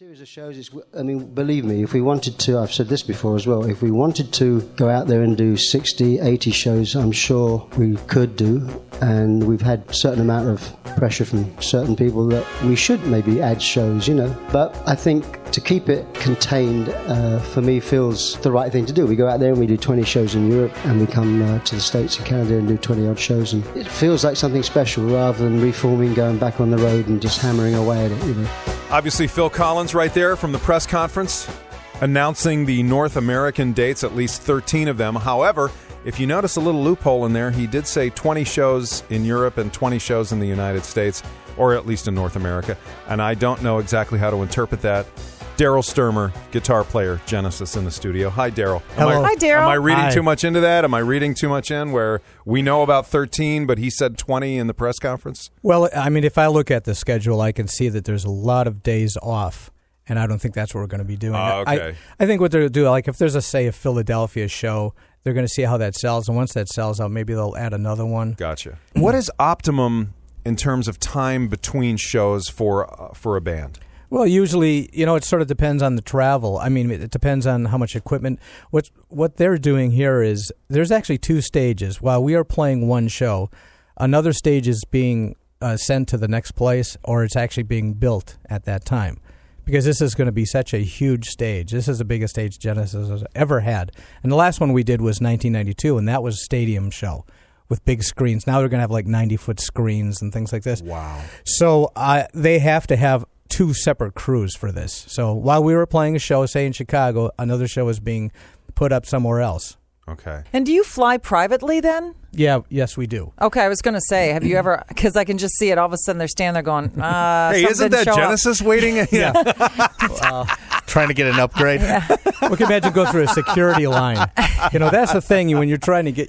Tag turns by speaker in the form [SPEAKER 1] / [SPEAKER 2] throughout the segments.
[SPEAKER 1] series of shows, believe me, if we wanted to, I've said this before as well, if we wanted to go out there and do 60, 80 shows, I'm sure we could do. And we've had a certain amount of pressure from certain people that we should maybe add shows, But I think to keep it contained, for me, feels the right thing to do. We go out there and we do 20 shows in Europe, and we come to the States and Canada and do 20-odd shows. And it feels like something special rather than reforming, going back on the road and just hammering away at it,
[SPEAKER 2] Obviously, Phil Collins right there from the press conference announcing the North American dates, at least 13 of them. However, if you notice a little loophole in there, he did say 20 shows in Europe and 20 shows in the United States, or at least in North America. And I don't know exactly how to interpret that. Daryl Sturmer, guitar player, Genesis, in the studio. Hi, Daryl.
[SPEAKER 3] Hello. Hi, Daryl.
[SPEAKER 2] Am I reading too much into that? Am I reading too much in where we know about 13, but he said 20 in the press conference?
[SPEAKER 4] Well, if I look at the schedule, I can see that there's a lot of days off, and I don't think that's what we're going to be doing.
[SPEAKER 2] Okay.
[SPEAKER 4] I think what they're going to do, like if there's a Philadelphia show, they're going to see how that sells, and once that sells out, maybe they'll add another one.
[SPEAKER 2] Gotcha. What is optimum in terms of time between shows for a band?
[SPEAKER 4] Well, usually, it sort of depends on the travel. It depends on how much equipment. What they're doing here is there's actually two stages. While we are playing one show, another stage is being sent to the next place, or it's actually being built at that time. Because this is going to be such a huge stage. This is the biggest stage Genesis has ever had. And the last one we did was 1992, and that was a stadium show with big screens. Now they're going to have like 90-foot screens and things like this.
[SPEAKER 2] Wow.
[SPEAKER 4] So they have to have two separate crews for this. So while we were playing a show, say in Chicago, another show is being put up somewhere else.
[SPEAKER 2] Okay.
[SPEAKER 3] And do you fly privately then?
[SPEAKER 4] Yes, we do.
[SPEAKER 3] Okay, I was going to say, have you ever, because I can just see it, all of a sudden they're standing there going,
[SPEAKER 2] hey, isn't that Genesis waiting?
[SPEAKER 4] Yeah.
[SPEAKER 5] Trying to get an upgrade.
[SPEAKER 4] Yeah. We can imagine go through a security line. That's the thing when you're trying to get,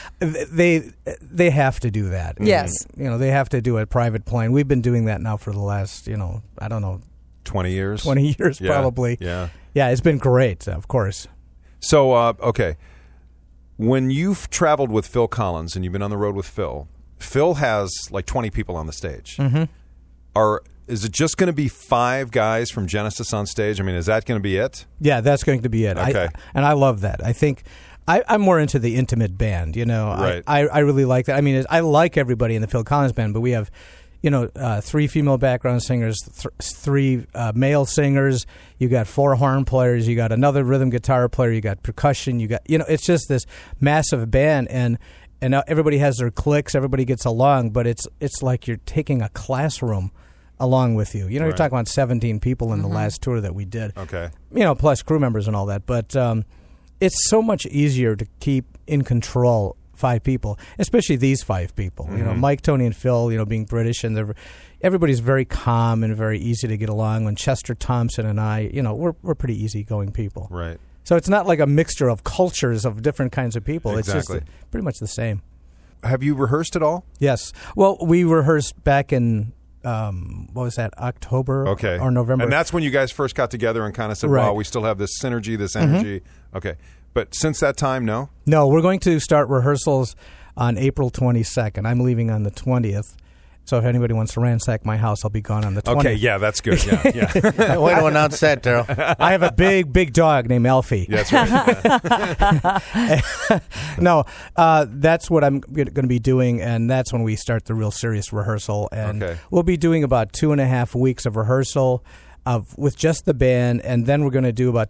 [SPEAKER 4] they have to do that.
[SPEAKER 3] Yes.
[SPEAKER 4] They have to do a private plane. We've been doing that now for the last, I don't know.
[SPEAKER 2] 20 years?
[SPEAKER 4] 20 years, probably.
[SPEAKER 2] Yeah.
[SPEAKER 4] Yeah, it's been great, of course.
[SPEAKER 2] So, okay. When you've traveled with Phil Collins and you've been on the road with Phil has like 20 people on the stage.
[SPEAKER 4] Mm-hmm.
[SPEAKER 2] Is it just going to be 5 guys from Genesis on stage? Is that going to be it?
[SPEAKER 4] Yeah, that's going to be it.
[SPEAKER 2] Okay.
[SPEAKER 4] I love that. I think I'm more into the intimate band,
[SPEAKER 2] Right.
[SPEAKER 4] I really like that. I like everybody in the Phil Collins band, but we have 3 female background singers, 3 male singers. You got 4 horn players. You got another rhythm guitar player. You got percussion. You got it's just this massive band, and everybody has their cliques. Everybody gets along, but it's like you're taking a classroom along with you. You're talking about 17 people in the last tour that we did.
[SPEAKER 2] Okay.
[SPEAKER 4] Plus crew members and all that, but it's so much easier to keep in control 5 people, especially these 5 people.
[SPEAKER 2] Mm-hmm.
[SPEAKER 4] Mike, Tony, and Phil. Being British, and everybody's very calm and very easy to get along. When Chester Thompson and I, we're pretty easygoing people.
[SPEAKER 2] Right.
[SPEAKER 4] So it's not like a mixture of cultures of different kinds of people.
[SPEAKER 2] Exactly.
[SPEAKER 4] It's just pretty much the same.
[SPEAKER 2] Have you rehearsed at all?
[SPEAKER 4] Yes. Well, we rehearsed back in what was that, October or November?
[SPEAKER 2] And that's when you guys first got together and kind of said,
[SPEAKER 4] right.
[SPEAKER 2] wow, we still have this synergy, this energy. Mm-hmm. Okay. But since that time, no?
[SPEAKER 4] No, we're going to start rehearsals on April 22nd. I'm leaving on the 20th. So if anybody wants to ransack my house, I'll be gone on the 20th.
[SPEAKER 2] Okay, yeah, that's good. Yeah.
[SPEAKER 5] Way to announce that, Daryl.
[SPEAKER 4] I have a big dog named Alfie.
[SPEAKER 2] Yeah, that's right.
[SPEAKER 4] No, that's what I'm going to be doing, and that's when we start the real serious rehearsal. And we'll be doing about 2.5 weeks of rehearsal with just the band, and then we're going to do about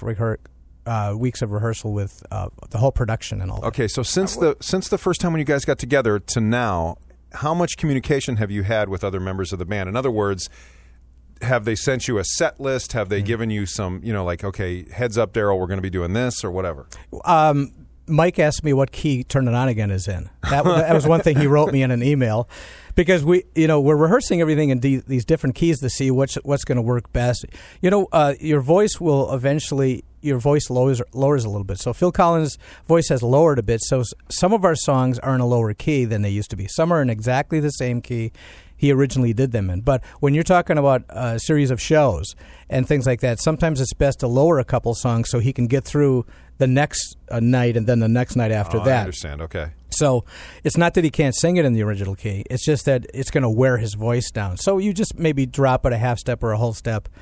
[SPEAKER 4] 2.5 weeks of rehearsal with the whole production and all that.
[SPEAKER 2] Okay, so since the first time when you guys got together to now, how much communication have you had with other members of the band? In other words, have they sent you a set list? Have they given you some, okay, heads up, Daryl, we're going to be doing this or whatever?
[SPEAKER 4] Mike asked me what key Turn It On Again is in. That was one thing he wrote me in an email. Because we're rehearsing everything in these different keys to see what's going to work best. Your voice will eventually, your voice lowers a little bit. So Phil Collins' voice has lowered a bit. So some of our songs are in a lower key than they used to be. Some are in exactly the same key he originally did them in. But when you're talking about a series of shows and things like that, sometimes it's best to lower a couple songs so he can get through the next night and then the next night after that.
[SPEAKER 2] I understand. Okay.
[SPEAKER 4] So it's not that he can't sing it in the original key. It's just that it's going to wear his voice down. So you just maybe drop it a half step or a whole step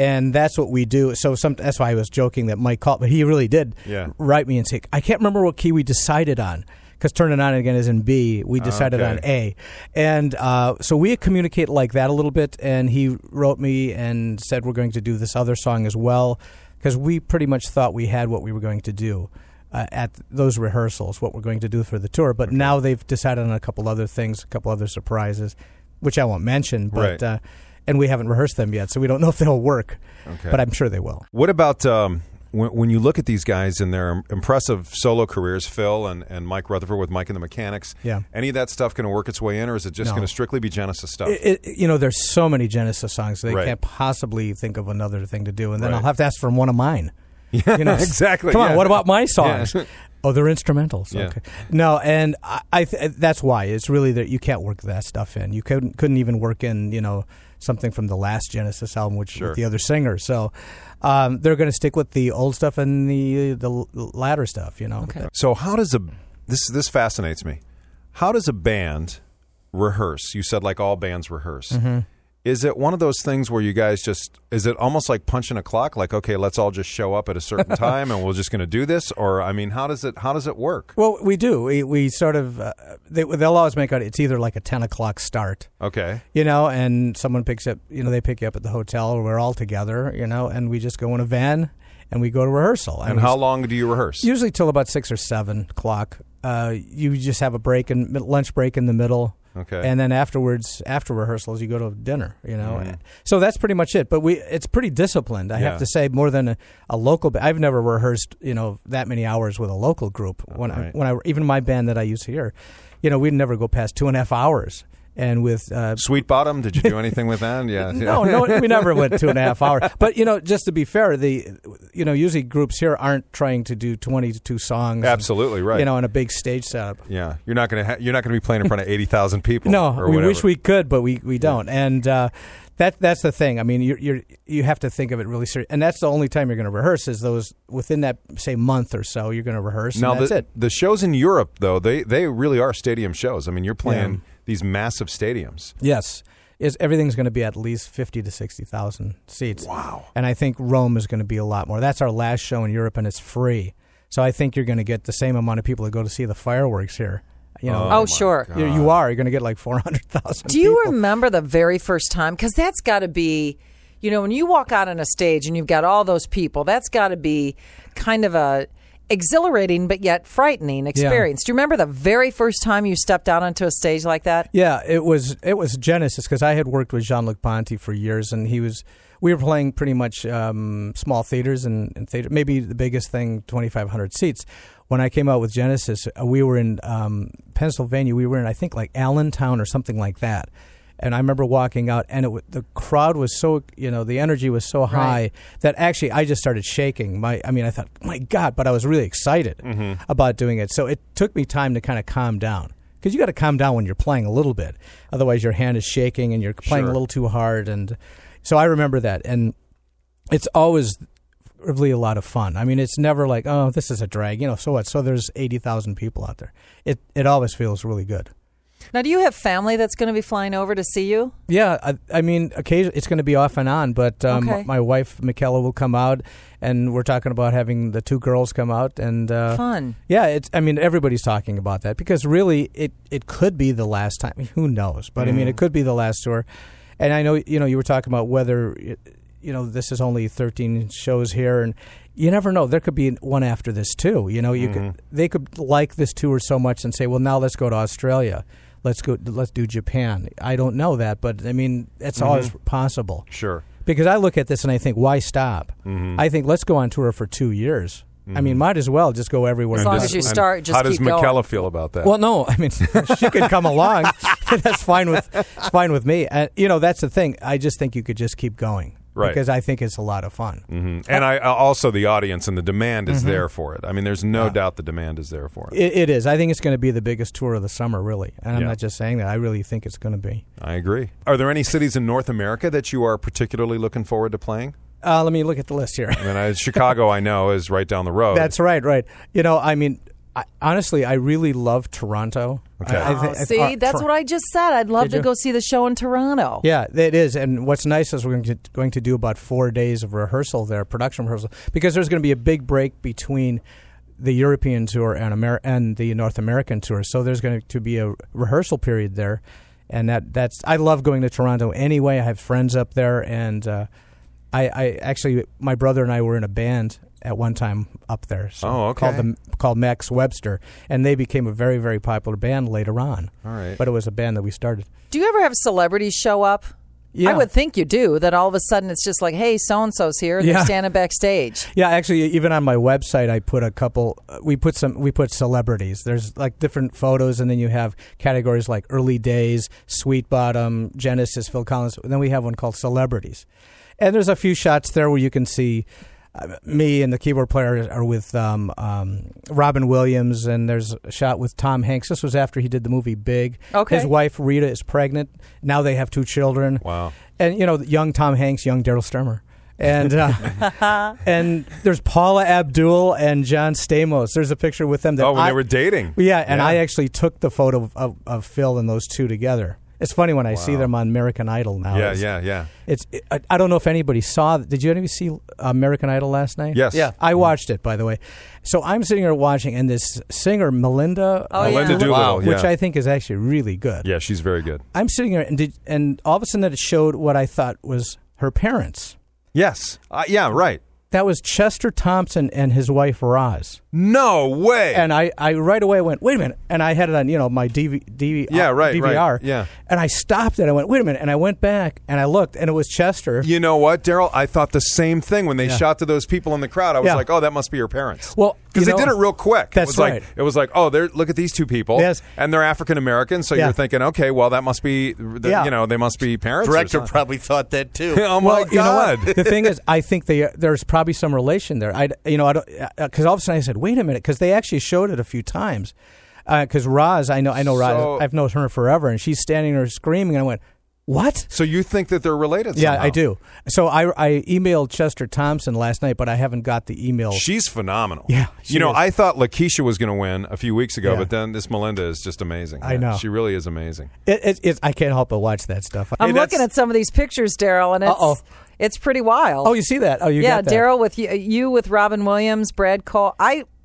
[SPEAKER 4] And that's what we do. So that's why I was joking that Mike called, but he really did write me and say, I can't remember what key we decided on, because Turn It On Again is in B. We decided on A. And so we communicate like that a little bit, and he wrote me and said we're going to do this other song as well, because we pretty much thought we had what we were going to do at those rehearsals, what we're going to do for the tour. But now they've decided on a couple other things, a couple other surprises, which I won't mention, but and we haven't rehearsed them yet, so we don't know if they'll work, but I'm sure they will.
[SPEAKER 2] What about when you look at these guys in their impressive solo careers, Phil and Mike Rutherford with Mike and the Mechanics, any of that stuff going to work its way in, or is it just going to strictly be Genesis stuff?
[SPEAKER 4] There's so many Genesis songs, they can't possibly think of another thing to do, and then I'll have to ask for one of mine.
[SPEAKER 2] Yeah, exactly.
[SPEAKER 4] Come on, what about my songs? Oh, they're instrumentals. Yeah. Okay. No, and I that's why it's really that you can't work that stuff in. You couldn't even work in something from the last Genesis album, with the other singers. So they're going to stick with the old stuff and the latter stuff.
[SPEAKER 2] Okay. So how does this fascinates me? How does a band rehearse? You said like all bands rehearse. Mm-hmm. Is it one of those things where you guys is it almost like punching a clock? Like, okay, let's all just show up at a certain time and we're just going to do this? Or, I mean, how does it work?
[SPEAKER 4] Well, we do. We sort of, they'll always make out, it's either like a 10 o'clock start.
[SPEAKER 2] Okay.
[SPEAKER 4] And someone picks up, they pick you up at the hotel, or we're all together, and we just go in a van and we go to rehearsal.
[SPEAKER 2] And how long do you rehearse?
[SPEAKER 4] Usually till about 6 or 7 o'clock. You just have a lunch break in the middle.
[SPEAKER 2] Okay.
[SPEAKER 4] And then after rehearsals, you go to dinner, Mm-hmm. So that's pretty much it. But it's pretty disciplined, I have to say, more than a local I've never rehearsed, that many hours with a local group. Even my band that I use here, we'd never go past 2.5 hours. And with
[SPEAKER 2] Sweet Bottom, did you do anything with that? Yeah.
[SPEAKER 4] No, we never went 2.5 hours. But just to be fair, usually groups here aren't trying to do 22 songs.
[SPEAKER 2] Absolutely right.
[SPEAKER 4] On a big stage setup.
[SPEAKER 2] Yeah, you're not going to be playing in front of 80,000 people.
[SPEAKER 4] No,
[SPEAKER 2] or
[SPEAKER 4] we
[SPEAKER 2] whatever.
[SPEAKER 4] wish we could, but we don't. And that's the thing. I mean, you have to think of it really serious, and that's the only time you're going to rehearse is those within that say month or so. You're going to rehearse.
[SPEAKER 2] Now
[SPEAKER 4] and that's it.
[SPEAKER 2] The shows in Europe though, they really are stadium shows. I mean, you're playing these massive stadiums.
[SPEAKER 4] Yes. Everything's going to be at least 50 to 60,000 seats.
[SPEAKER 2] Wow.
[SPEAKER 4] And I think Rome is going to be a lot more. That's our last show in Europe, and it's free. So I think you're going to get the same amount of people that go to see the fireworks here.
[SPEAKER 3] Sure.
[SPEAKER 4] You are. You're going to get like 400,000
[SPEAKER 3] Do you remember the very first time? Because that's got to be, when you walk out on a stage and you've got all those people, that's got to be kind of a exhilarating but yet frightening experience. Do you remember the very first time you stepped out onto a stage like that?
[SPEAKER 4] Yeah, it was Genesis, because I had worked with Jean-Luc Ponty for years, and we were playing pretty much small theaters and theater, maybe the biggest thing 2,500 seats. When I came out with Genesis, we were in Pennsylvania. We were in, I think, like Allentown or something like that. And I remember walking out, and the crowd was so, the energy was so high that actually I just started shaking. I thought, my God, but I was really excited about doing it. So it took me time to kind of calm down, because you got to calm down when you're playing a little bit. Otherwise, your hand is shaking and you're playing a little too hard. And so I remember that. And it's always really a lot of fun. I mean, it's never like, oh, this is a drag, so what? So there's 80,000 people out there. It always feels really good.
[SPEAKER 3] Now, do you have family that's going to be flying over to see you?
[SPEAKER 4] Yeah, I mean, occasionally it's going to be off and on, but my wife, Michaela, will come out, and we're talking about having the 2 girls come out. And
[SPEAKER 3] fun.
[SPEAKER 4] Yeah, everybody's talking about that, because really it could be the last time. Who knows? But, it could be the last tour. And I know, you were talking about whether, this is only 13 shows here, and you never know. There could be one after this, too. They could like this tour so much and say, well, now let's go to Australia. Let's do Japan. I don't know that, but it's always possible.
[SPEAKER 2] Sure.
[SPEAKER 4] Because I look at this and I think, why stop? I think let's go on tour for 2 years. Might as well just go everywhere.
[SPEAKER 3] As long as you start, just keep going.
[SPEAKER 2] How does Michaela feel about that?
[SPEAKER 4] Well, no, she could come along. That's fine with me. That's the thing. I just think you could just keep going.
[SPEAKER 2] Right.
[SPEAKER 4] Because I think it's a lot of fun.
[SPEAKER 2] Mm-hmm. And I also the audience and the demand is there for it. There's no doubt the demand is there for it.
[SPEAKER 4] It is. I think it's going to be the biggest tour of the summer, really. And I'm not just saying that. I really think it's going to be.
[SPEAKER 2] I agree. Are there any cities in North America that you are particularly looking forward to playing?
[SPEAKER 4] Let me look at the list here.
[SPEAKER 2] Chicago, I know, is right down the road.
[SPEAKER 4] That's right. Honestly, I really love Toronto.
[SPEAKER 2] Okay.
[SPEAKER 3] See, that's what I just said. I'd love to go see the show in Toronto.
[SPEAKER 4] Yeah, it is. And what's nice is we're going to do about 4 days of rehearsal there, production rehearsal, because there's going to be a big break between the European tour and the North American tour. So there's going to be a rehearsal period there. And that's I love going to Toronto anyway. I have friends up there. And I actually, my brother and I were in a band at one time up there. So called Max Webster, and they became a very, very popular band later on.
[SPEAKER 2] All right.
[SPEAKER 4] But it was a band that we started.
[SPEAKER 3] Do you ever have celebrities show up?
[SPEAKER 4] Yeah.
[SPEAKER 3] I would think you do, that all of a sudden it's just like, hey, so-and-so's here, and they're standing backstage.
[SPEAKER 4] Yeah, actually, even on my website, I put a couple, we put celebrities. There's like different photos, and then you have categories like Early Days, Sweet Bottom, Genesis, Phil Collins, and then we have one called Celebrities. And there's a few shots there where you can see me and the keyboard player are with Robin Williams, and there's a shot with Tom Hanks. This was after he did the movie Big.
[SPEAKER 3] Okay.
[SPEAKER 4] His wife, Rita, is pregnant. Now they have 2 children.
[SPEAKER 2] Wow.
[SPEAKER 4] And, young Tom Hanks, young Daryl Sturmer. And and there's Paula Abdul and John Stamos. There's a picture with them.
[SPEAKER 2] When they were dating.
[SPEAKER 4] Yeah, and I actually took the photo of Phil and those two together. It's funny when I see them on American Idol now.
[SPEAKER 2] Yeah.
[SPEAKER 4] I don't know if anybody saw. Did you anybody see American Idol last night?
[SPEAKER 2] Yes.
[SPEAKER 5] Yeah.
[SPEAKER 4] I watched it, by the way. So I'm sitting here watching, and this singer, Melinda
[SPEAKER 2] Doolittle,
[SPEAKER 4] which I think is actually really good.
[SPEAKER 2] Yeah, she's very good.
[SPEAKER 4] I'm sitting here, and all of a sudden it showed what I thought was her parents.
[SPEAKER 2] Yes. Yeah, right.
[SPEAKER 4] That was Chester Thompson and his wife, Roz.
[SPEAKER 2] No way.
[SPEAKER 4] And I right away went, wait a minute. And I had it on, my DVR.
[SPEAKER 2] Right. Yeah.
[SPEAKER 4] And I stopped it. I went, wait a minute. And I went back and I looked, and it was Chester.
[SPEAKER 2] You know what, Daryl? I thought the same thing when they shot to those people in the crowd. I was like, oh, that must be your parents.
[SPEAKER 4] Well,
[SPEAKER 2] because they did it real quick.
[SPEAKER 4] That's right.
[SPEAKER 2] It was like, oh, look at these 2 people.
[SPEAKER 4] Yes.
[SPEAKER 2] And they're African American. So you're thinking, okay, well, that must be, they must be parents.
[SPEAKER 5] Director probably thought that too.
[SPEAKER 2] Oh my God!
[SPEAKER 4] You know what? The thing is, I think there's probably some relation there. I don't, because all of a sudden I said, wait a minute, because they actually showed it a few times. Because Roz, I know Roz. I've known her forever, and she's standing there screaming, and I went, what?
[SPEAKER 2] So you think that they're related somehow?
[SPEAKER 4] Yeah, I do. So I emailed Chester Thompson last night, but I haven't got the email.
[SPEAKER 2] She's phenomenal.
[SPEAKER 4] Yeah.
[SPEAKER 2] I thought Lakeisha was going to win a few weeks ago, but then this Melinda is just amazing.
[SPEAKER 4] I know.
[SPEAKER 2] She really is amazing.
[SPEAKER 4] I can't help but watch that stuff.
[SPEAKER 3] I'm looking at some of these pictures, Daryl, and it's pretty wild.
[SPEAKER 4] Oh, you see that? Oh, you got that.
[SPEAKER 3] Daryl with you with Robin Williams, Brad Cole.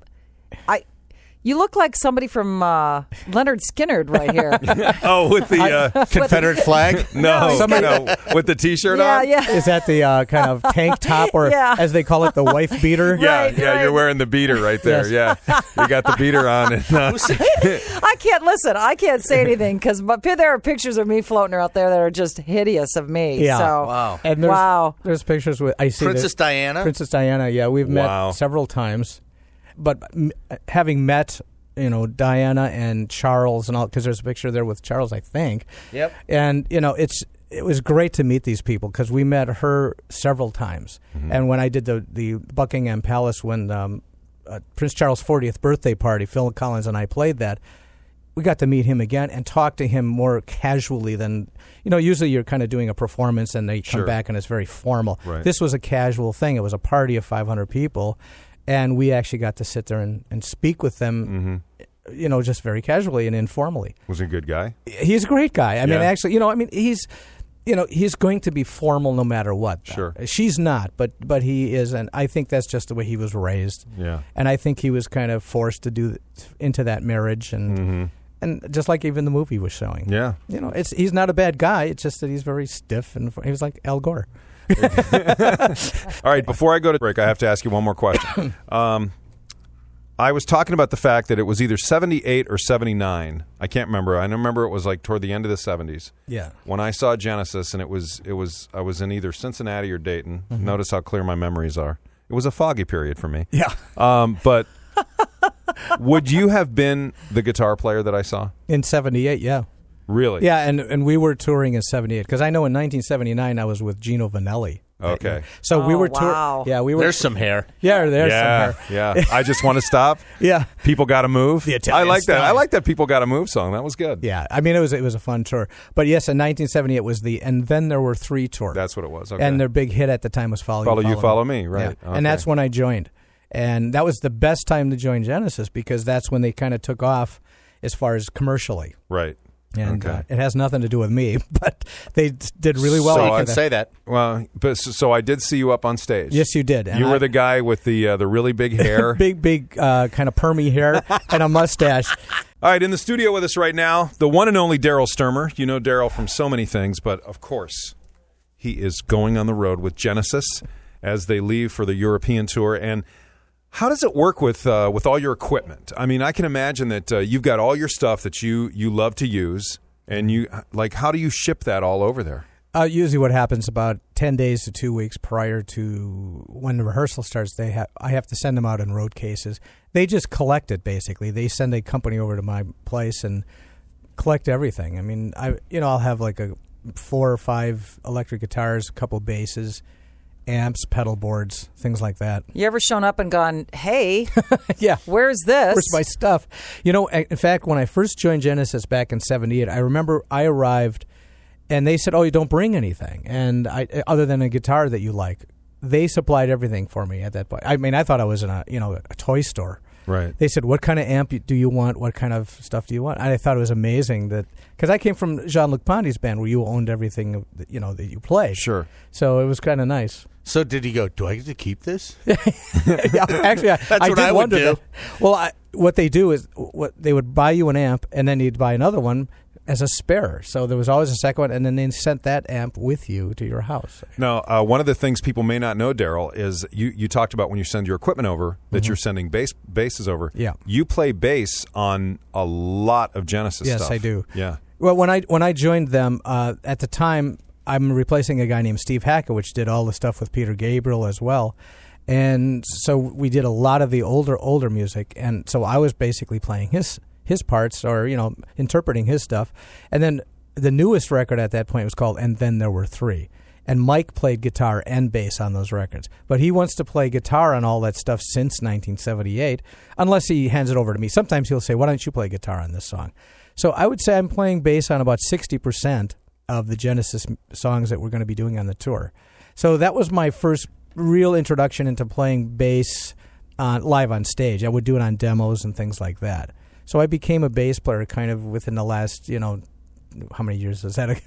[SPEAKER 3] You look like somebody from Leonard Skinnard right here.
[SPEAKER 2] With the
[SPEAKER 5] Confederate flag?
[SPEAKER 2] No, with the T-shirt on?
[SPEAKER 3] Yeah.
[SPEAKER 4] Is that the kind of tank top, or as they call it, the wife beater?
[SPEAKER 2] Right. You're wearing the beater right there.
[SPEAKER 4] Yes.
[SPEAKER 2] Yeah, you got the beater on. And,
[SPEAKER 3] I can't say anything because there are pictures of me floating out there that are just hideous of me.
[SPEAKER 4] Yeah.
[SPEAKER 3] So,
[SPEAKER 5] wow.
[SPEAKER 4] And there's pictures with
[SPEAKER 5] Princess Diana.
[SPEAKER 4] Princess Diana. Yeah, we've met several times. But having met, Diana and Charles and all, because there's a picture there with Charles, I think.
[SPEAKER 5] Yep.
[SPEAKER 4] And it was great to meet these people because we met her several times. Mm-hmm. And when I did the Buckingham Palace when Prince Charles' 40th birthday party, Phil Collins and I played that. We got to meet him again and talk to him more casually than, usually you're kind of doing a performance and they come back and it's very formal.
[SPEAKER 2] Right.
[SPEAKER 4] This was a casual thing. It was a party of 500 people. And we actually got to sit there and speak with them, just very casually and informally.
[SPEAKER 2] Was he a good guy?
[SPEAKER 4] He's a great guy. I mean, actually, he's, he's going to be formal no matter what.
[SPEAKER 2] Sure.
[SPEAKER 4] She's not, but he is, and I think that's just the way he was raised.
[SPEAKER 2] Yeah.
[SPEAKER 4] And I think he was kind of forced to do into that marriage, and just like even the movie was showing.
[SPEAKER 2] Yeah.
[SPEAKER 4] He's not a bad guy. It's just that he's very stiff, and he was like Al Gore.
[SPEAKER 2] All right, before I go to break, I have to ask you one more question. I was talking about the fact that it was either 78 or 79. I can't remember. I remember it was like toward the end of the 70s.
[SPEAKER 4] Yeah.
[SPEAKER 2] When I saw Genesis, and I was in either Cincinnati or Dayton. Mm-hmm. Notice how clear my memories are. It was a foggy period for me.
[SPEAKER 4] Yeah.
[SPEAKER 2] But would you have been the guitar player that I saw?
[SPEAKER 4] In 78, yeah.
[SPEAKER 2] Really?
[SPEAKER 4] Yeah, and we were touring in 78 because I know in 1979 I was with Gino Vanelli.
[SPEAKER 2] Okay.
[SPEAKER 4] So we were
[SPEAKER 3] wow.
[SPEAKER 4] Yeah, we were.
[SPEAKER 5] There's some hair.
[SPEAKER 4] Yeah, there's some hair.
[SPEAKER 2] Yeah. I just want to stop.
[SPEAKER 4] Yeah.
[SPEAKER 2] People got to move.
[SPEAKER 4] The Italian
[SPEAKER 2] I like that.
[SPEAKER 4] style.
[SPEAKER 2] I like that People Got to Move song. That was good.
[SPEAKER 4] Yeah. I mean, it was a fun tour. But yes, in 1970 it was and then there were 3 tours.
[SPEAKER 2] That's what it was. Okay.
[SPEAKER 4] And their big hit at the time was Follow You,
[SPEAKER 2] Follow Me. Right.
[SPEAKER 4] Yeah.
[SPEAKER 2] Okay.
[SPEAKER 4] And that's when I joined. And that was the best time to join Genesis because that's when they kind of took off. as far as commercially.
[SPEAKER 2] Right.
[SPEAKER 4] And
[SPEAKER 2] Okay.
[SPEAKER 4] it has nothing to do with me, but they did really well.
[SPEAKER 5] So you
[SPEAKER 4] after
[SPEAKER 5] can
[SPEAKER 4] that.
[SPEAKER 5] say that.
[SPEAKER 2] Well, but so I did see you up on stage.
[SPEAKER 4] Yes, you did. And
[SPEAKER 2] You
[SPEAKER 4] I-
[SPEAKER 2] were the guy with the really big hair.
[SPEAKER 4] big kind of permy hair and a mustache.
[SPEAKER 2] All right, in the studio with us right now, the one and only Daryl Sturmer. You know Daryl from so many things, but of course, he is going on the road with Genesis as they leave for the European tour. And how does it work with all your equipment? I mean, I can imagine that you've got all your stuff that you love to use, and how do you ship that all over there?
[SPEAKER 4] Usually what happens about 10 days to 2 weeks prior to when the rehearsal starts, I have to send them out in road cases. They just collect it, basically. They send a company over to my place and collect everything. I mean, I'll have like 4 or 5 electric guitars, a couple basses, amps, pedal boards, things like that.
[SPEAKER 3] You ever shown up and gone, hey,
[SPEAKER 4] Yeah.
[SPEAKER 3] where's this?
[SPEAKER 4] Where's my stuff? In fact, when I first joined Genesis back in '78, I remember I arrived and they said, "Oh, you don't bring anything," and other than a guitar that you like. They supplied everything for me at that point. I mean, I thought I was in a toy store.
[SPEAKER 2] Right.
[SPEAKER 4] They said, "What kind of amp do you want? What kind of stuff do you want?" And I thought it was amazing because I came from Jean-Luc Ponty's band where you owned everything that you play.
[SPEAKER 2] Sure.
[SPEAKER 4] So it was kind of nice.
[SPEAKER 5] So did he go, do I get to keep this?
[SPEAKER 4] Yeah, actually, I
[SPEAKER 5] what
[SPEAKER 4] did
[SPEAKER 5] I would
[SPEAKER 4] wonder
[SPEAKER 5] do.
[SPEAKER 4] that. Well, what they do is they would buy you an amp, and then you'd buy another one as a spare. So there was always a second one, and then they sent that amp with you to your house.
[SPEAKER 2] Now, one of the things people may not know, Daryl, is you talked about when you send your equipment over that you're sending basses over.
[SPEAKER 4] Yeah.
[SPEAKER 2] You play bass on a lot of Genesis
[SPEAKER 4] Yes,
[SPEAKER 2] stuff.
[SPEAKER 4] I do.
[SPEAKER 2] Yeah.
[SPEAKER 4] Well, when I joined them at the time, I'm replacing a guy named Steve Hackett, which did all the stuff with Peter Gabriel as well. And so we did a lot of the older music, and so I was basically playing his parts or interpreting his stuff. And then the newest record at that point was called And Then There Were Three. And Mike played guitar and bass on those records. But he wants to play guitar on all that stuff since 1978, unless he hands it over to me. Sometimes he'll say, "Why don't you play guitar on this song?" So I would say I'm playing bass on about 60% of the Genesis songs that we're going to be doing on the tour. So that was my first real introduction into playing bass live on stage. I would do it on demos and things like that. So I became a bass player kind of within the last, how many years is that?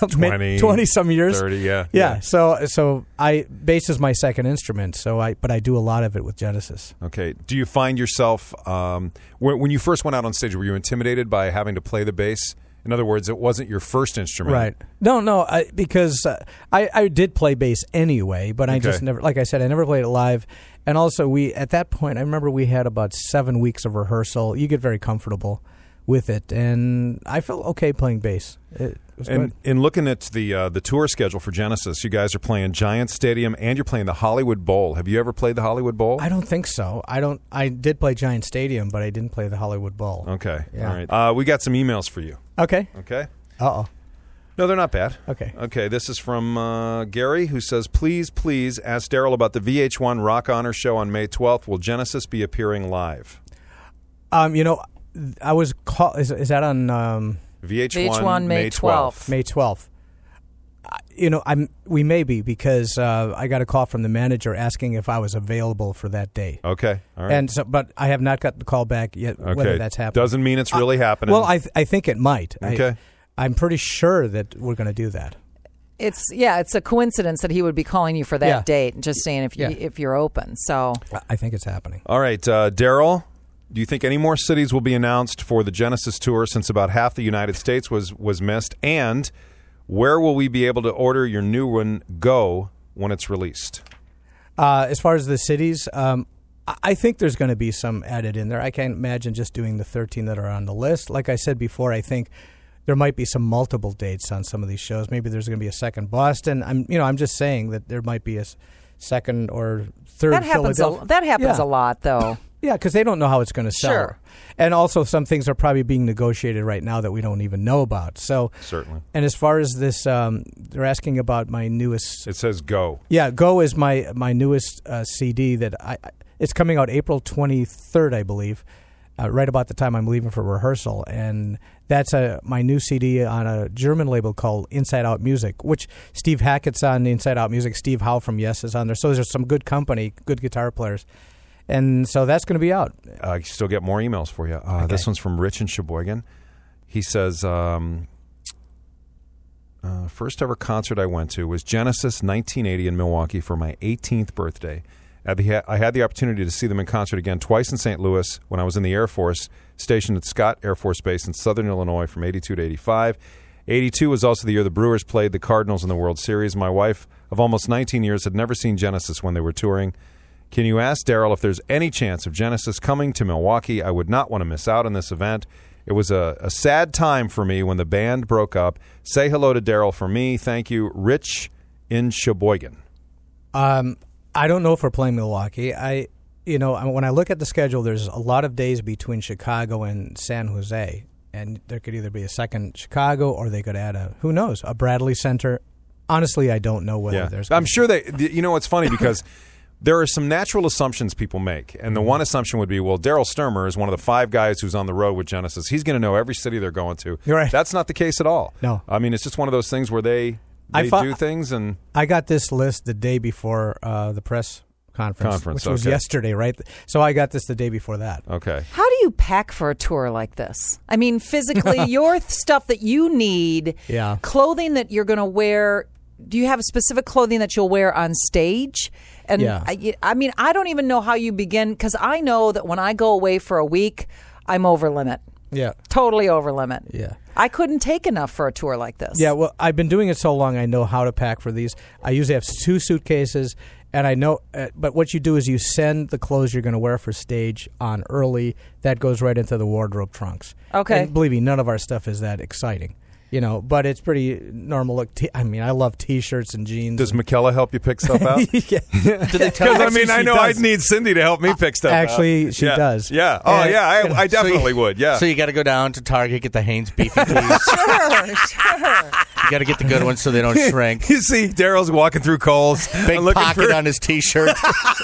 [SPEAKER 4] 20 some years.
[SPEAKER 2] 30, yeah.
[SPEAKER 4] Yeah. So bass is my second instrument. But I do a lot of it with Genesis.
[SPEAKER 2] Okay. Do you find yourself when you first went out on stage, were you intimidated by having to play the bass? In other words, it wasn't your first instrument.
[SPEAKER 4] Right. No, because I did play bass anyway, but I just never, like I said, I never played it live. And also at that point, I remember we had about 7 weeks of rehearsal. You get very comfortable with it, and I felt okay playing bass. It was good.
[SPEAKER 2] In looking at the tour schedule for Genesis, you guys are playing Giant Stadium and you're playing the Hollywood Bowl. Have you ever played the Hollywood Bowl?
[SPEAKER 4] I don't think so. I did play Giant Stadium, but I didn't play the Hollywood Bowl.
[SPEAKER 2] Okay.
[SPEAKER 4] Yeah.
[SPEAKER 2] All right. We got some emails for you.
[SPEAKER 4] Okay.
[SPEAKER 2] Okay.
[SPEAKER 4] Uh-oh.
[SPEAKER 2] No, they're not bad.
[SPEAKER 4] Okay.
[SPEAKER 2] Okay, this is from Gary, who says, please ask Daryl about the VH1 Rock Honor Show on May 12th. Will Genesis be appearing live?
[SPEAKER 4] I was called. Is that on
[SPEAKER 2] VH1 May 12th.
[SPEAKER 4] May 12th? We may be because I got a call from the manager asking if I was available for that day.
[SPEAKER 2] Okay, all right.
[SPEAKER 4] And so, but I have not got the call back yet.
[SPEAKER 2] Okay.
[SPEAKER 4] Whether that's happening
[SPEAKER 2] Doesn't mean it's really happening.
[SPEAKER 4] Well, I think it might.
[SPEAKER 2] Okay.
[SPEAKER 4] I'm pretty sure that we're going to do that.
[SPEAKER 3] It's a coincidence that he would be calling you for that date and just saying if you're open. So
[SPEAKER 4] I think it's happening.
[SPEAKER 2] All right, Daryl, do you think any more cities will be announced for the Genesis tour since about half the United States was missed? And where will we be able to order your new one, Go, when it's released?
[SPEAKER 4] As far as the cities, I think there's going to be some added in there. I can't imagine just doing the 13 that are on the list. Like I said before, I think there might be some multiple dates on some of these shows. Maybe there's going to be a second Boston. I'm just saying that there might be a second or third.
[SPEAKER 3] that happens. That happens a lot, though.
[SPEAKER 4] Yeah, because they don't know how it's going to sell.
[SPEAKER 3] Sure.
[SPEAKER 4] And also, some things are probably being negotiated right now that we don't even know about. So
[SPEAKER 2] Certainly.
[SPEAKER 4] And as far as this, they're asking about my newest.
[SPEAKER 2] It says Go.
[SPEAKER 4] Yeah, Go is my newest CD that it's coming out April 23rd, I believe, right about the time I'm leaving for rehearsal. And that's my new CD on a German label called Inside Out Music, which Steve Hackett's on Inside Out Music. Steve Howe from Yes is on there. So there's some good company, good guitar players. And so that's going to be out.
[SPEAKER 2] I still get more emails for you. This one's from Rich in Sheboygan. He says, first ever concert I went to was Genesis 1980 in Milwaukee for my 18th birthday. I had the opportunity to see them in concert again twice in St. Louis when I was in the Air Force, stationed at Scott Air Force Base in southern Illinois from 82 to 85. 82 was also the year the Brewers played the Cardinals in the World Series. My wife of almost 19 years had never seen Genesis when they were touring. Can you ask Daryl if there's any chance of Genesis coming to Milwaukee? I would not want to miss out on this event. It was a sad time for me when the band broke up. Say hello to Daryl for me. Thank you, Rich in Sheboygan.
[SPEAKER 4] I don't know if we're playing Milwaukee. When I look at the schedule, there's a lot of days between Chicago and San Jose, and there could either be a second Chicago or they could add who knows, a Bradley Center. Honestly, I don't know whether there's.
[SPEAKER 2] I'm sure it's funny because there are some natural assumptions people make, and the one assumption would be, well, Daryl Sturmer is one of the 5 guys who's on the road with Genesis. He's going to know every city they're going to.
[SPEAKER 4] Right.
[SPEAKER 2] That's not the case at all.
[SPEAKER 4] No.
[SPEAKER 2] I mean, it's just one of those things where they do things. And
[SPEAKER 4] I got this list the day before the press conference, which was yesterday, right? So I got this the day before that.
[SPEAKER 2] Okay.
[SPEAKER 3] How do you pack for a tour like this? I mean, physically, your stuff that you need, clothing that you're going to wear. Do you have specific clothing that you'll wear on stage? And I mean, I don't even know how you begin, because I know that when I go away for a week, I'm over limit.
[SPEAKER 4] Yeah.
[SPEAKER 3] Totally over limit.
[SPEAKER 4] Yeah.
[SPEAKER 3] I couldn't take enough for a tour like this.
[SPEAKER 4] Yeah, well, I've been doing it so long, I know how to pack for these. I usually have 2 suitcases, and I know, but what you do is you send the clothes you're going to wear for stage on early. That goes right into the wardrobe trunks.
[SPEAKER 3] Okay.
[SPEAKER 4] And believe me, none of our stuff is that exciting. But it's pretty normal look. I mean, I love T-shirts and jeans.
[SPEAKER 2] Does McKella help you pick stuff out?
[SPEAKER 4] Yeah.
[SPEAKER 2] Because, I mean, I know I'd need Cindy to help me pick stuff out.
[SPEAKER 4] Actually, she does.
[SPEAKER 2] Yeah. Oh, yeah, I definitely would, yeah.
[SPEAKER 5] So you got to go down to Target, get the Hanes beefy tees.
[SPEAKER 3] Sure.
[SPEAKER 5] You got to get the good ones so they don't shrink.
[SPEAKER 2] You see Daryl's walking through Kohl's.
[SPEAKER 5] Big pocket on his T-shirt.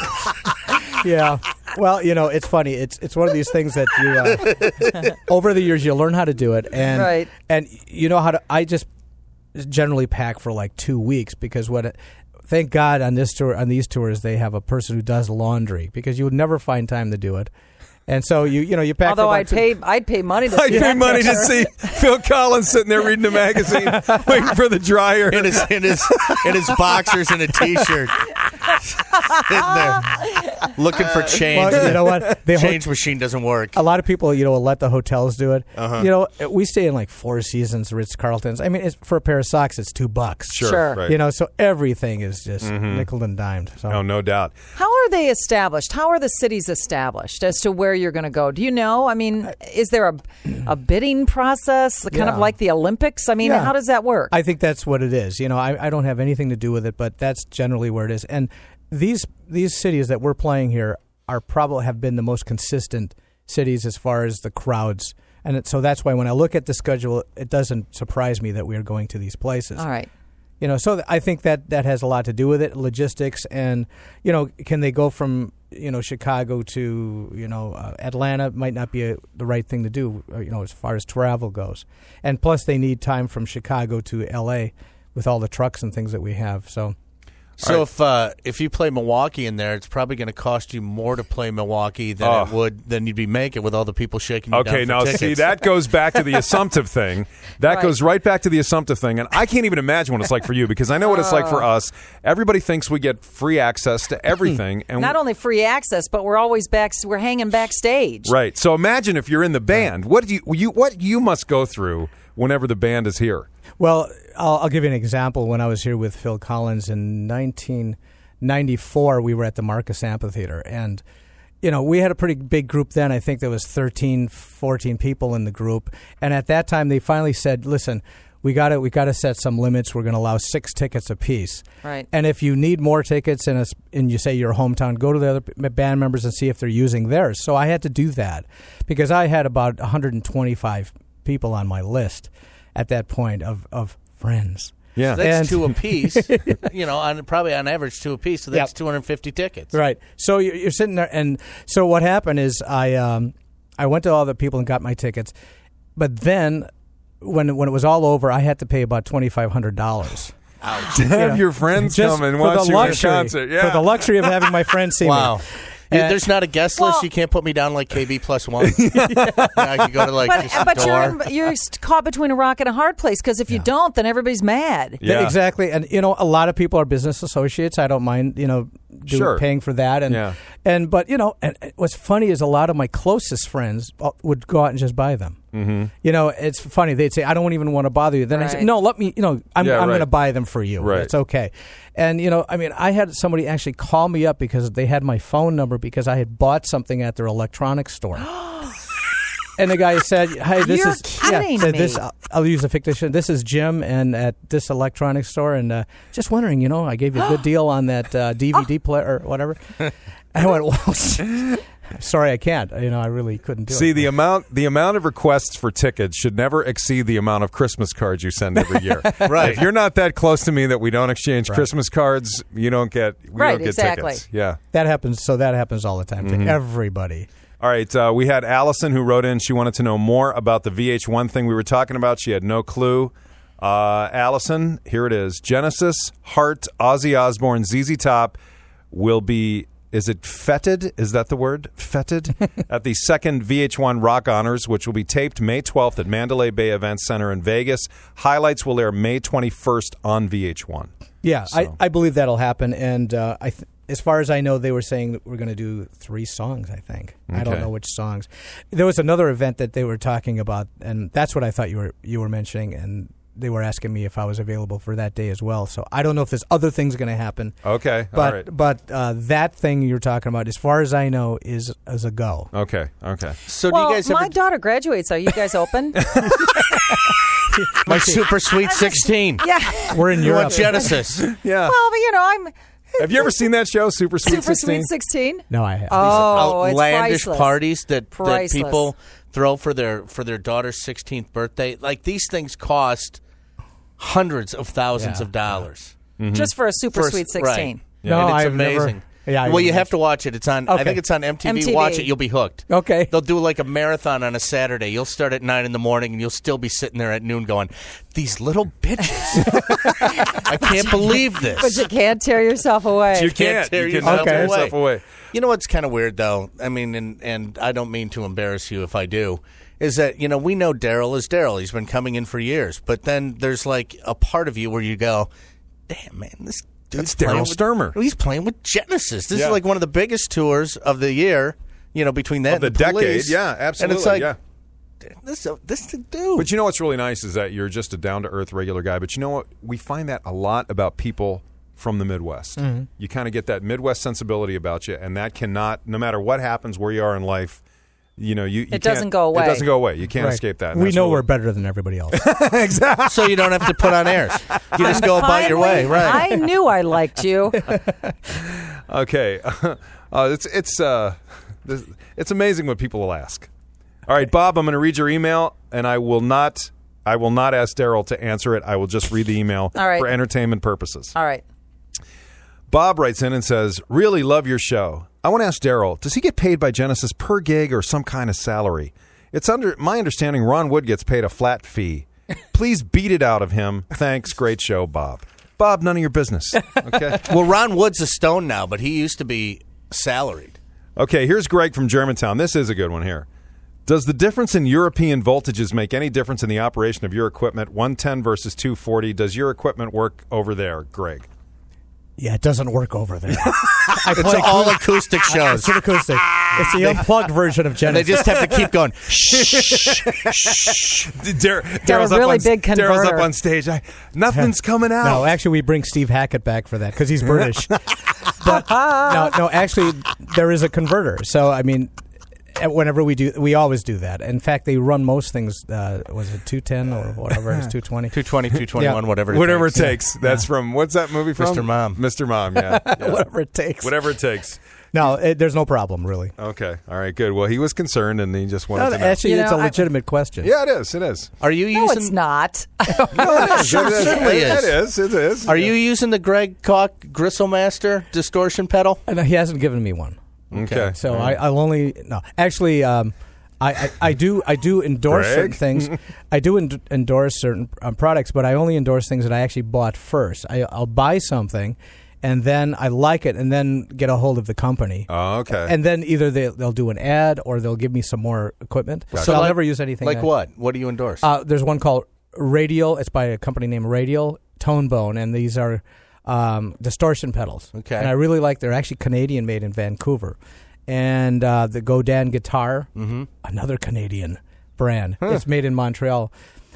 [SPEAKER 4] Yeah. Well, it's funny. It's one of these things that you over the years you learn how to do it, and you know how to. I just generally pack for like 2 weeks because thank God on these tours they have a person who does laundry, because you would never find time to do it. And so you pack.
[SPEAKER 3] Although I'd pay money to see.
[SPEAKER 2] I'd pay money to see Phil Collins sitting there reading a magazine, waiting for the dryer
[SPEAKER 5] in his boxers and a T-shirt, sitting there looking for change.
[SPEAKER 4] Well, you know what?
[SPEAKER 5] The change machine doesn't work.
[SPEAKER 4] A lot of people, will let the hotels do it. We stay in like Four Seasons, Ritz-Carltons. I mean, for a pair of socks, it's $2.
[SPEAKER 2] Sure. Right.
[SPEAKER 4] So everything is just nickel and dimed. So.
[SPEAKER 2] Oh, no doubt.
[SPEAKER 3] How are they established? How are the cities established as to where you're going to go? Do you know? I mean, is there a bidding process, kind of like the Olympics? I mean, how does that work?
[SPEAKER 4] I think that's what it is. I don't have anything to do with it, but that's generally where it is. And these cities that we're playing here probably have been the most consistent cities as far as the crowds. And so that's why when I look at the schedule, it doesn't surprise me that we are going to these places.
[SPEAKER 3] All right.
[SPEAKER 4] So I think that has a lot to do with it, logistics, and can they go from Chicago to Atlanta? Might not be the right thing to do, as far as travel goes, and plus they need time from Chicago to L.A. with all the trucks and things that we have. So
[SPEAKER 5] if you play Milwaukee in there, it's probably going to cost you more to play Milwaukee than you'd be making with all the people shaking you down for tickets.
[SPEAKER 2] See, that goes back to the assumptive thing. That goes right back to the assumptive thing. And I can't even imagine what it's like for you, because I know what it's like for us. Everybody thinks we get free access to everything. And
[SPEAKER 3] not only free access, but we're always we're hanging backstage.
[SPEAKER 2] Right. So imagine if you're in the band. What you must go through whenever the band is here.
[SPEAKER 4] Well, I'll give you an example. When I was here with Phil Collins in 1994, we were at the Marcus Amphitheater, and we had a pretty big group then. I think there was 13, 14 people in the group, and at that time they finally said, "Listen, we got to set some limits. We're going to allow 6 tickets apiece.
[SPEAKER 3] Right.
[SPEAKER 4] And if you need more tickets and you say your hometown, go to the other band members and see if they're using theirs." So I had to do that because I had about 125 people on my list at that point of friends.
[SPEAKER 2] Yeah,
[SPEAKER 5] so that's 2 apiece. Probably on average 2 apiece. So that's 250 tickets.
[SPEAKER 4] Right. So you're sitting there, and so what happened is I went to all the people and got my tickets, but then when it was all over, I had to pay about $2,500.
[SPEAKER 2] To have your friends come and watch you at a concert.
[SPEAKER 4] For the luxury of having my friends see me.
[SPEAKER 5] There's not a guest list. You can't put me down like KB +1. I can go to like
[SPEAKER 3] but you're caught between a rock and a hard place because if you don't, then everybody's mad.
[SPEAKER 4] Yeah. Exactly. And a lot of people are business associates. I don't mind paying for that. But what's funny is a lot of my closest friends would go out and just buy them. Mm-hmm. It's funny. They'd say, "I don't even want to bother you." Then I say, "No, let me. I'm going to buy them for you. Right. It's okay." And I had somebody actually call me up because they had my phone number because I had bought something at their electronics store. And the guy said, "Hey,
[SPEAKER 3] You're kidding me.
[SPEAKER 4] I'll use a fictitious. This is Jim, and at this electronics store, and just wondering, I gave you a good deal on that DVD player or whatever." I went, "Well, sorry, I can't. I really couldn't do it."
[SPEAKER 2] See, the amount of requests for tickets should never exceed the amount of Christmas cards you send every year.
[SPEAKER 5] Right.
[SPEAKER 2] If you're not that close to me that we don't exchange Christmas cards, you don't get tickets. Yeah.
[SPEAKER 4] That happens. So that happens all the time to everybody.
[SPEAKER 2] All right, we had Allison who wrote in. She wanted to know more about the VH1 thing we were talking about. She had no clue. Allison, here it is. Genesis, Heart, Ozzy Osbourne, ZZ Top will be, is it feted? Is that the word? Feted? At the second VH1 Rock Honors, which will be taped May 12th at Mandalay Bay Events Center in Vegas. Highlights will air May 21st on VH1.
[SPEAKER 4] Yeah, so. I believe that'll happen. And as far as I know, they were saying that we're going to do 3 songs, I think. Okay. I don't know which songs. There was another event that they were talking about, and that's what I thought you were mentioning, and they were asking me if I was available for that day as well. So I don't know if there's other things going to happen.
[SPEAKER 2] Okay,
[SPEAKER 4] but,
[SPEAKER 2] all right.
[SPEAKER 4] But that thing you're talking about, as far as I know, is a go.
[SPEAKER 2] Okay.
[SPEAKER 5] So do you guys
[SPEAKER 3] my daughter graduates. Are you guys open?
[SPEAKER 5] My Super Sweet 16.
[SPEAKER 3] Yeah.
[SPEAKER 4] We're in Europe.
[SPEAKER 5] Genesis.
[SPEAKER 2] Yeah.
[SPEAKER 3] Well, I'm...
[SPEAKER 2] Have you ever seen that show, Super Sweet 16?
[SPEAKER 3] Super Sweet 16?
[SPEAKER 4] No, I haven't.
[SPEAKER 3] Oh, it's
[SPEAKER 5] outlandish
[SPEAKER 3] priceless.
[SPEAKER 5] parties that people throw for their daughter's 16th birthday. Like, these things cost hundreds of thousands of dollars.
[SPEAKER 2] Mm-hmm.
[SPEAKER 3] Just for a Super Sweet 16.
[SPEAKER 5] Right.
[SPEAKER 2] Yeah.
[SPEAKER 5] No,
[SPEAKER 2] and
[SPEAKER 5] it's amazing. Well, you have to watch it. It's on. Okay. I think it's on MTV. Watch it. You'll be hooked.
[SPEAKER 4] Okay.
[SPEAKER 5] They'll do like a marathon on a Saturday. You'll start at 9 a.m. and you'll still be sitting there at noon going, "These little bitches! I can't believe this."
[SPEAKER 3] But you can't tear yourself away.
[SPEAKER 2] You can't tear yourself away.
[SPEAKER 5] You know what's kind of weird though? I mean, and I don't mean to embarrass you if I do. Is that we know Daryl is Daryl. He's been coming in for years. But then there's like a part of you where you go, "Damn, man, this."
[SPEAKER 2] That's Daryl Sturmer.
[SPEAKER 5] He's playing with Genesis. This is like one of the biggest tours of the year, between that
[SPEAKER 2] of the
[SPEAKER 5] and
[SPEAKER 2] decade.
[SPEAKER 5] Police.
[SPEAKER 2] Yeah, absolutely.
[SPEAKER 5] And it's like, this dude.
[SPEAKER 2] But you know what's really nice is that you're just a down-to-earth regular guy. But you know what? We find that a lot about people from the Midwest. Mm-hmm. You kind of get that Midwest sensibility about you, and that cannot, no matter what happens, where you are in life, it
[SPEAKER 3] doesn't go away.
[SPEAKER 2] It doesn't go away. You can't escape that.
[SPEAKER 4] We know we're better than everybody else.
[SPEAKER 2] Exactly.
[SPEAKER 5] So you don't have to put on airs. You just go about your way. Right.
[SPEAKER 3] I knew I liked you.
[SPEAKER 2] Okay. It's amazing what people will ask. All right, Bob, I'm going to read your email, and I will not ask Daryl to answer it. I will just read the email for entertainment purposes.
[SPEAKER 3] All right.
[SPEAKER 2] Bob writes in and says, "Really love your show. I want to ask Daryl, does he get paid by Genesis per gig or some kind of salary? It's under my understanding Ron Wood gets paid a flat fee. Please beat it out of him. Thanks. Great show, Bob." Bob, none of your business. Okay.
[SPEAKER 5] Well, Ron Wood's a Stone now, but he used to be salaried.
[SPEAKER 2] Okay, here's Greg from Germantown. This is a good one here. Does the difference in European voltages make any difference in the operation of your equipment? 110 versus 240. Does your equipment work over there, Greg?
[SPEAKER 4] Yeah, it doesn't work over there.
[SPEAKER 5] It's all acoustic shows.
[SPEAKER 4] It's an acoustic. It's the unplugged version of Genesis.
[SPEAKER 5] They just have to keep going.
[SPEAKER 2] Daryl's
[SPEAKER 3] a really big converter.
[SPEAKER 2] Daryl's up on stage. Nothing's coming out.
[SPEAKER 4] No, actually, we bring Steve Hackett back for that because he's British. But no, actually, there is a converter. So, I mean, whenever we always do that. In fact, they run most things, was it 210 or whatever it is, 220?
[SPEAKER 5] 220, 221, whatever
[SPEAKER 2] it takes. That's from, what's that movie from?
[SPEAKER 5] Mr. Mom.
[SPEAKER 2] Mr. Mom, yeah.
[SPEAKER 4] Whatever it takes.
[SPEAKER 2] Whatever it takes.
[SPEAKER 4] No, there's no problem, really.
[SPEAKER 2] Okay. All right, good. Well, he was concerned, and he just wanted to know.
[SPEAKER 4] Actually, it's a legitimate question.
[SPEAKER 2] Yeah, it is. It is.
[SPEAKER 5] Are you using...
[SPEAKER 3] No, it's not.
[SPEAKER 2] No, it is.
[SPEAKER 5] Sure, it certainly is.
[SPEAKER 2] It is.
[SPEAKER 5] Are you using the Greg Koch Gristlemaster distortion pedal?
[SPEAKER 4] No, he hasn't given me one.
[SPEAKER 2] Okay.
[SPEAKER 4] So I'll only... No. Actually... I do endorse certain things. I do endorse certain products, but I only endorse things that I actually bought first. I'll buy something, and then I like it, and then get a hold of the company.
[SPEAKER 2] Oh, okay.
[SPEAKER 4] And then either they'll do an ad or they'll give me some more equipment.
[SPEAKER 2] Gotcha.
[SPEAKER 4] So I'll
[SPEAKER 5] like-
[SPEAKER 4] never use anything.
[SPEAKER 5] Like what? What do you endorse?
[SPEAKER 4] There's one called Radial. It's by a company named Radial Tonebone, and these are distortion pedals.
[SPEAKER 5] Okay.
[SPEAKER 4] And I really like. They're actually Canadian, made in Vancouver, and the Godin guitar, another Canadian brand. It's made in Montreal.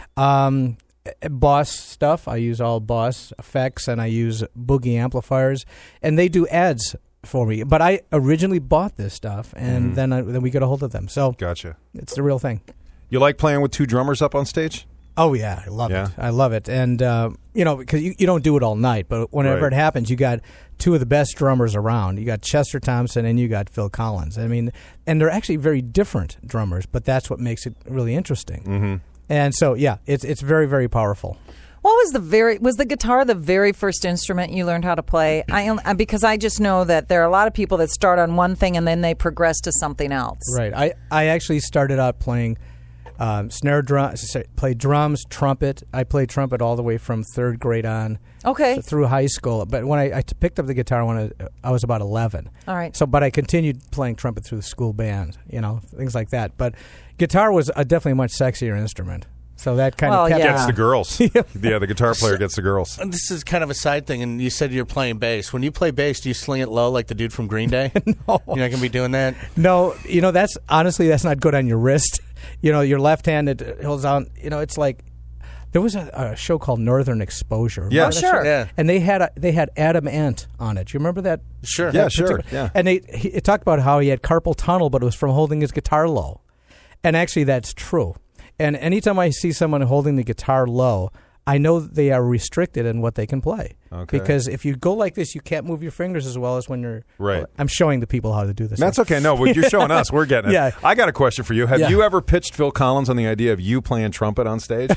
[SPEAKER 4] Boss stuff. I use all Boss effects, and I use Boogie amplifiers, and they do ads for me. But I originally bought this stuff, and then we get a hold of them. So
[SPEAKER 2] Gotcha.
[SPEAKER 4] it's the real thing.
[SPEAKER 2] You like playing with two drummers up on stage?
[SPEAKER 4] Oh yeah, I love
[SPEAKER 2] Yeah.
[SPEAKER 4] it. I love it, and because you don't do it all night, but whenever
[SPEAKER 2] Right.
[SPEAKER 4] it happens, you got two of the best drummers around. You got Chester Thompson and you got Phil Collins. I mean, and they're actually very different drummers, but that's what makes it really interesting. Mm-hmm. And so, yeah, it's very, very powerful.
[SPEAKER 3] What was the guitar the very first instrument you learned how to play? Because I just know that there are a lot of people that start on one thing and then they progress to something else.
[SPEAKER 4] Right. I actually started out playing snare drum, played drums, trumpet. I played trumpet all the way from third grade on.
[SPEAKER 3] Okay.
[SPEAKER 4] Through high school. But when I picked up the guitar when I was about 11.
[SPEAKER 3] All right.
[SPEAKER 4] So, but I continued playing trumpet through the school band, things like that. But guitar was definitely a much sexier instrument. So that kind of kept
[SPEAKER 2] Gets the girls. Yeah, the guitar player gets the girls.
[SPEAKER 5] And this is kind of a side thing, and you said you're playing bass. When you play bass, do you sling it low like the dude from Green Day?
[SPEAKER 4] No.
[SPEAKER 5] You're not going to be doing that?
[SPEAKER 4] No, that's not good on your wrist. Your left hand, it holds on. It's like there was a show called Northern Exposure.
[SPEAKER 2] Yeah.
[SPEAKER 3] Oh, sure.
[SPEAKER 5] Yeah.
[SPEAKER 4] And they had Adam Ant on it. You remember that?
[SPEAKER 5] Sure.
[SPEAKER 2] Yeah, sure. Yeah.
[SPEAKER 4] And it talked about how he had carpal tunnel, but it was from holding his guitar low. And actually, that's true. And anytime I see someone holding the guitar low, I know they are restricted in what they can play.
[SPEAKER 2] Okay.
[SPEAKER 4] Because if you go like this, you can't move your fingers as well as when you're...
[SPEAKER 2] Right.
[SPEAKER 4] I'm showing the people how to do this.
[SPEAKER 2] That's okay. No, but you're showing us. We're getting it.
[SPEAKER 4] Yeah.
[SPEAKER 2] I got a question for you. Have
[SPEAKER 4] Yeah.
[SPEAKER 2] you ever pitched Phil Collins on the idea of you playing trumpet on stage?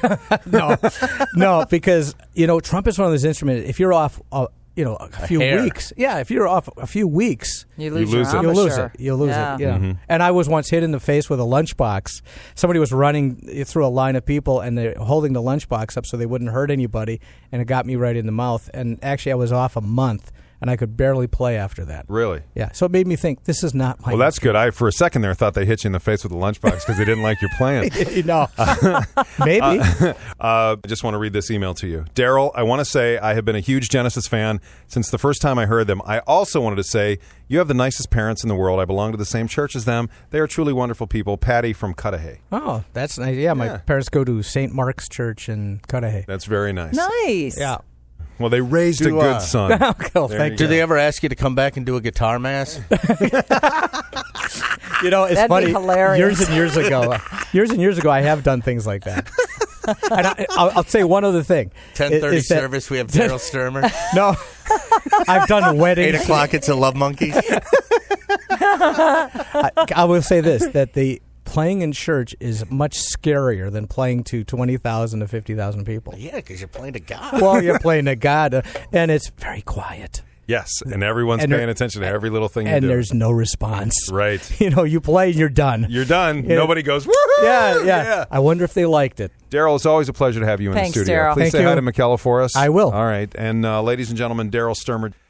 [SPEAKER 4] No, because, trumpet's one of those instruments, if you're off... a few
[SPEAKER 5] hair.
[SPEAKER 4] weeks. Yeah, if you're off a few weeks,
[SPEAKER 3] You lose
[SPEAKER 2] lose
[SPEAKER 3] your
[SPEAKER 2] it.
[SPEAKER 4] you'll lose
[SPEAKER 3] embouchure.
[SPEAKER 4] it. You'll lose
[SPEAKER 3] Yeah.
[SPEAKER 4] it. Yeah. And I was once hit in the face with a lunchbox. Somebody was running through a line of people, and they're holding the lunchbox up so they wouldn't hurt anybody, and it got me right in the mouth. And actually, I was off a month, and I could barely play after that.
[SPEAKER 2] Really?
[SPEAKER 4] Yeah. So it made me think, this is not my...
[SPEAKER 2] Well, that's good. I, for a second there, thought they hit you in the face with a lunchbox because they didn't like your playing.
[SPEAKER 4] No. Maybe.
[SPEAKER 2] I just want to read this email to you. Daryl, I want to say I have been a huge Genesis fan since the first time I heard them. I also wanted to say you have the nicest parents in the world. I belong to the same church as them. They are truly wonderful people. Patty from Cudahy.
[SPEAKER 4] Oh, that's nice. Yeah, my parents go to St. Mark's Church in Cudahy.
[SPEAKER 2] That's very nice.
[SPEAKER 3] Nice.
[SPEAKER 4] Yeah.
[SPEAKER 2] Well, they raised a good son.
[SPEAKER 4] Cool,
[SPEAKER 2] There
[SPEAKER 4] thank
[SPEAKER 2] you
[SPEAKER 5] Do
[SPEAKER 2] go.
[SPEAKER 5] they ever ask you to come back and do a guitar mass?
[SPEAKER 4] It's
[SPEAKER 3] That'd
[SPEAKER 4] funny.
[SPEAKER 3] be hilarious.
[SPEAKER 4] Years and years ago, I have done things like that. And I'll say one other thing.
[SPEAKER 5] 10:30
[SPEAKER 4] Is that-
[SPEAKER 5] service, we have Daryl Sturmer.
[SPEAKER 4] No, I've done
[SPEAKER 5] 8
[SPEAKER 4] weddings.
[SPEAKER 5] o'clock, it's a Love Monkeys.
[SPEAKER 4] I will say this: that the playing in church is much scarier than playing to 20,000 to 50,000 people.
[SPEAKER 5] Yeah, because you're playing to God.
[SPEAKER 4] Well, you're playing to God, and it's very quiet.
[SPEAKER 2] Yes, and everyone's
[SPEAKER 4] And
[SPEAKER 2] paying
[SPEAKER 4] there-
[SPEAKER 2] attention to every little thing you
[SPEAKER 4] And
[SPEAKER 2] do.
[SPEAKER 4] there's no response.
[SPEAKER 2] Right.
[SPEAKER 4] You play and you're done.
[SPEAKER 2] You're done.
[SPEAKER 4] Yeah.
[SPEAKER 2] Nobody goes, woohoo!
[SPEAKER 4] Yeah. I wonder if they liked it.
[SPEAKER 2] Daryl, it's always a pleasure to have you in
[SPEAKER 3] Thanks,
[SPEAKER 2] the studio.
[SPEAKER 3] Daryl.
[SPEAKER 2] Please
[SPEAKER 4] Thank
[SPEAKER 2] say hi
[SPEAKER 4] you.
[SPEAKER 2] to McKella for us.
[SPEAKER 4] I will.
[SPEAKER 2] All right. And ladies and gentlemen, Daryl Sturmer.